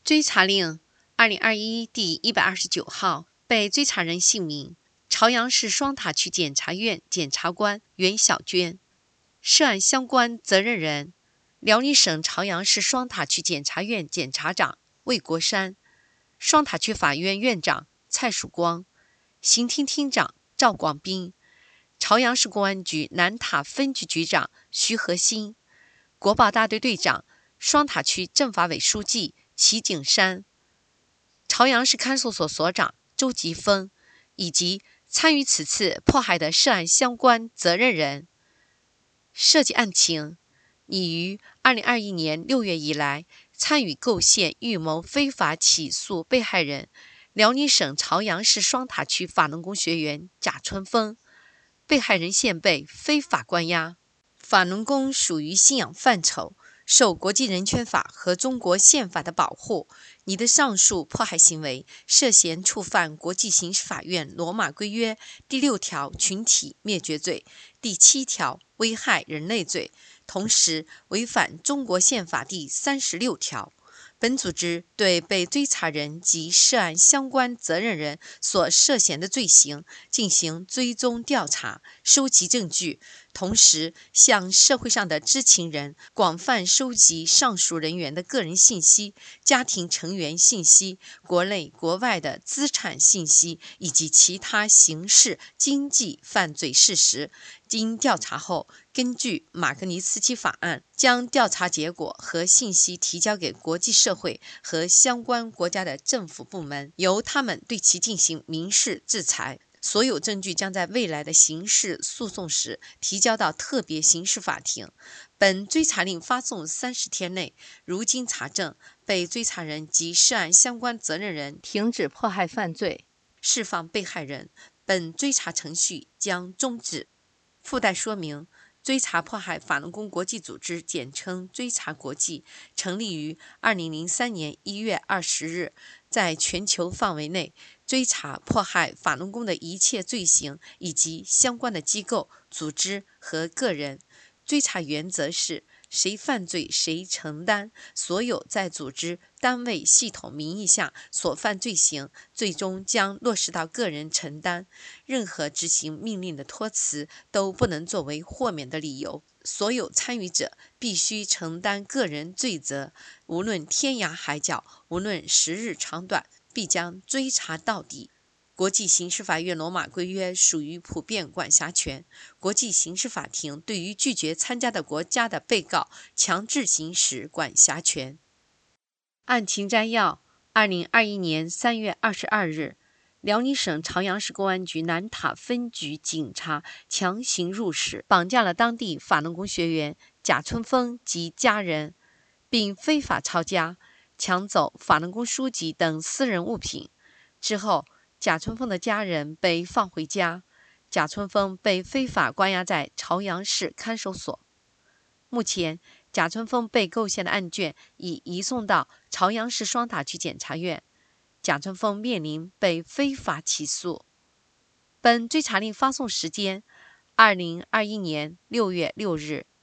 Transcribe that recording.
追查令2021第129号，被追查人姓名：朝阳市双塔区检察院检察官袁小娟，涉案相关责任人：辽宁省朝阳市双塔区检察院检察长魏国山，双塔区法院院长蔡曙光，刑厅厅长赵广斌，朝阳市公安局南塔分局局长徐和新，国保大队队长、双塔区政法委书记齐景山，朝阳市看守所所长周吉峰，以及参与此次迫害的涉案相关责任人。涉及案情，拟于2021年6月以来参与构陷、预谋非法起诉被害人辽宁省朝阳市双塔区法轮功学员贾春风，被害人现被非法关押。法轮功属于信仰范畴，受国际人权法和中国宪法的保护，你的上述迫害行为涉嫌触犯国际刑事法院罗马规约第6条群体灭绝罪、第7条危害人类罪，同时违反中国宪法第36条。本组织对被追查人及涉案相关责任人所涉嫌的罪行进行追踪调查，收集证据，同时向社会上的知情人广泛收集上述人员的个人信息、家庭成员信息、国内国外的资产信息以及其他刑事、经济犯罪事实。经调查后，根据马格尼茨基法案，将调查结果和信息提交给国际社会和相关国家的政府部门，由他们对其进行民事制裁。所有证据将在未来的刑事诉讼时提交到特别刑事法庭。本追查令发送30天内，如经查证，被追查人及涉案相关责任人停止迫害犯罪，释放被害人，本追查程序将终止。附带说明：追查迫害法轮功国际组织，简称追查国际，成立于2003年1月20日，在全球范围内追查迫害法轮功的一切罪行以及相关的机构、组织和个人。追查原则是：谁犯罪谁承担，所有在组织、单位、系统名义下所犯罪行，最终将落实到个人承担。任何执行命令的托辞都不能作为豁免的理由。所有参与者必须承担个人罪责，无论天涯海角，无论时日长短，必将追查到底。国际刑事法院罗马规约属于普遍管辖权，国际刑事法庭对于拒绝参加的国家的被告强制行使管辖权。案情摘要：2021年3月22日，辽宁省朝阳市公安局南塔分局警察强行入室，绑架了当地法轮功学员贾春风及家人，并非法抄家，抢走法轮功书籍等私人物品。之后，贾春风的家人被放回家，贾春风被非法关押在朝阳市看守所。目前，贾春风被构陷的案卷已移送到朝阳市双塔区检察院，贾春风面临被非法起诉。本追查令发送时间：2021年6月6日。